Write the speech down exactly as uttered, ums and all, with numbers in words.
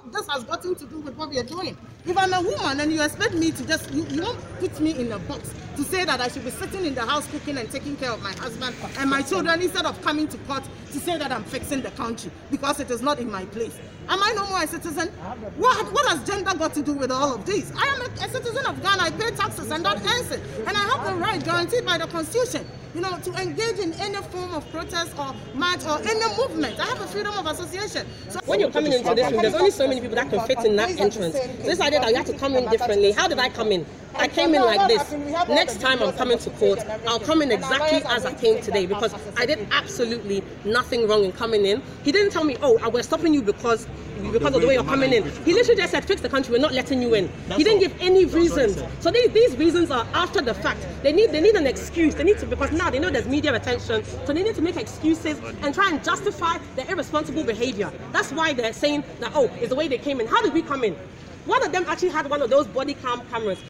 what this has gotten to do with what we are doing. If I'm a woman and you expect me to just, you, you won't put me in a box to say that I should be sitting in the house cooking and taking care of my husband and my children instead of coming to court to say that I'm fixing the country because it is not in my place. Am I no more a citizen? What, what has gender got to do with all of this? I am a, a citizen of Ghana. I pay taxes and that ends it. And I have the right guaranteed by the Constitution, you know, to engage in any form of protest or march or any movement. I have a freedom of association. So when you're coming into this room, there's only so many people that can fit in that entrance. So this idea that you have to come in differently. How did I come in? I came in like this. Next time I'm coming to court, I'll come in exactly as I came today because I did absolutely nothing wrong in coming in. He didn't tell me, oh, we're stopping you because because of the way you're coming in. He literally just said, fix the country, we're not letting you in. He didn't give any reasons. So these, these reasons are after the fact. They need they need an excuse. They need to, because now they know there's media attention, so they need to make excuses and try and justify their irresponsible behavior. That's why they're saying that, oh, it's the way they came in. How did we come in? One of them actually had one of those body cam cameras.